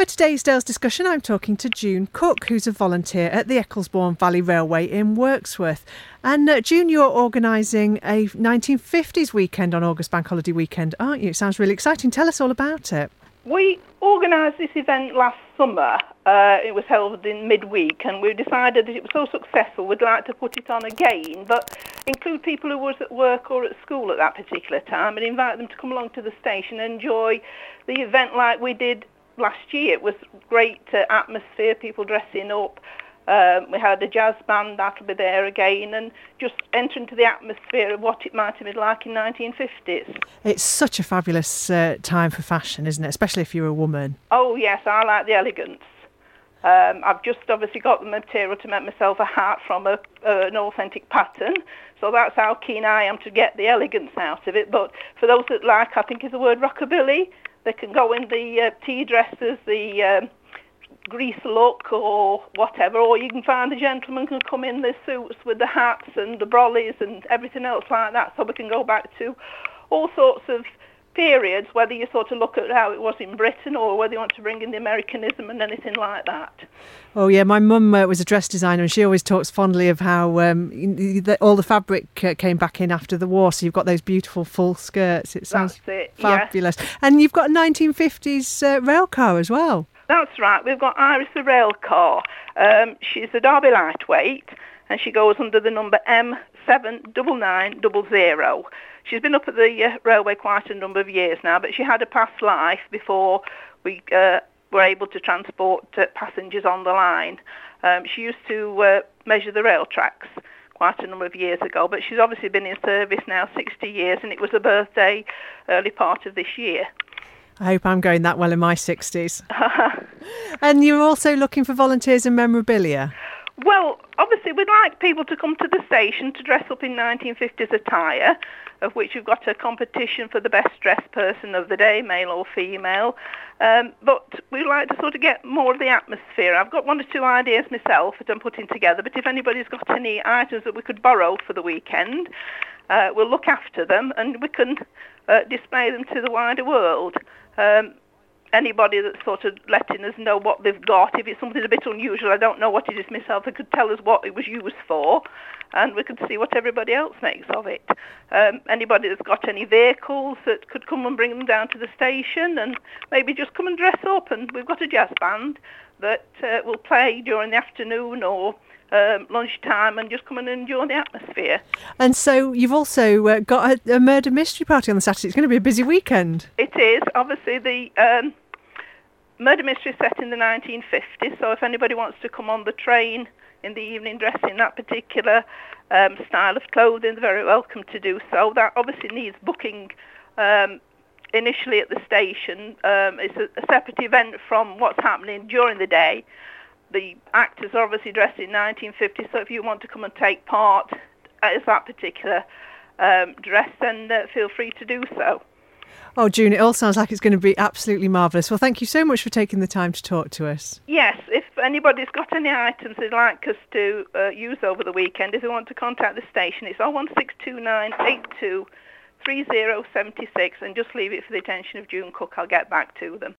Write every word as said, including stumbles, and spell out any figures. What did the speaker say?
today's Dales discussion, I'm talking to June Cook, who's a volunteer at the Ecclesbourne Valley Railway in Wirksworth. And uh, June, you're organising a nineteen fifties weekend on August Bank Holiday weekend, aren't you? It sounds really exciting. Tell us all about it. We organised this event last summer. Uh, it was held in midweek, and we decided that it was so successful we'd like to put it on again, but include people who was at work or at school at that particular time and invite them to come along to the station and enjoy the event like we did last year. It was great uh, atmosphere, people dressing up. Um, we had a jazz band that'll be there again, and just enter into the atmosphere of what it might have been like in nineteen fifties. It's such a fabulous uh, time for fashion, isn't it? Especially if you're a woman. Oh yes, I like the elegance. Um, I've just obviously got the material to make myself a hat from a, uh, an authentic pattern, so that's how keen I am to get the elegance out of it. But for those that like, I think is the word rockabilly, they can go in the uh, tea dresses, the um, grease look or whatever, or you can find the gentlemen can come in their suits with the hats and the brollies and everything else like that, so we can go back to all sorts of periods, whether you sort of look at how it was in Britain or whether you want to bring in the Americanism and anything like that. Oh yeah, my mum uh, was a dress designer, and she always talks fondly of how um, the, all the fabric uh, came back in after the war, so you've got those beautiful full skirts. It sounds That's it, fabulous. Yeah. And you've got a nineteen fifties uh, rail car as well. That's right, we've got Iris the rail car. Um, she's a Derby lightweight, and she goes under the number M seven nine nine zero zero. She's been up at the uh, railway quite a number of years now, but she had a past life before we uh, were able to transport uh, passengers on the line. Um, she used to uh, measure the rail tracks quite a number of years ago, but she's obviously been in service now sixty years, and it was her birthday early part of this year. I hope I'm going that well in my sixties. And you're also looking for volunteers and memorabilia? Well, obviously we'd like people to come to the station to dress up in nineteen fifties attire, of which we've got a competition for the best dressed person of the day, male or female. Um, but we'd like to sort of get more of the atmosphere. I've got one or two ideas myself that I'm putting together, but if anybody's got any items that we could borrow for the weekend, uh, we'll look after them and we can uh, display them to the wider world. Um, anybody that's sort of letting us know what they've got, if it's something a bit unusual, I don't know what it is myself, they could tell us what it was used for, and we could see what everybody else makes of it. Um, anybody that's got any vehicles that could come and bring them down to the station and maybe just come and dress up, and we've got a jazz band that uh, will play during the afternoon or Um, lunchtime, and just come and enjoy the atmosphere. And so you've also uh, got a, a murder mystery party on the Saturday. It's going to be a busy weekend. It is. Obviously, the um, murder mystery is set in the nineteen fifties, so if anybody wants to come on the train in the evening dressed in that particular um, style of clothing, they're very welcome to do so. That obviously needs booking um, initially at the station. Um, it's a, a separate event from what's happening during the day. The actors are obviously dressed in nineteen fifty, so if you want to come and take part as that particular um, dress, then uh, feel free to do so. Oh, June, it all sounds like it's going to be absolutely marvellous. Well, thank you so much for taking the time to talk to us. Yes, if anybody's got any items they'd like us to uh, use over the weekend, if they want to contact the station, it's oh one six two nine eight two three oh seven six, and just leave it for the attention of June Cook. I'll get back to them.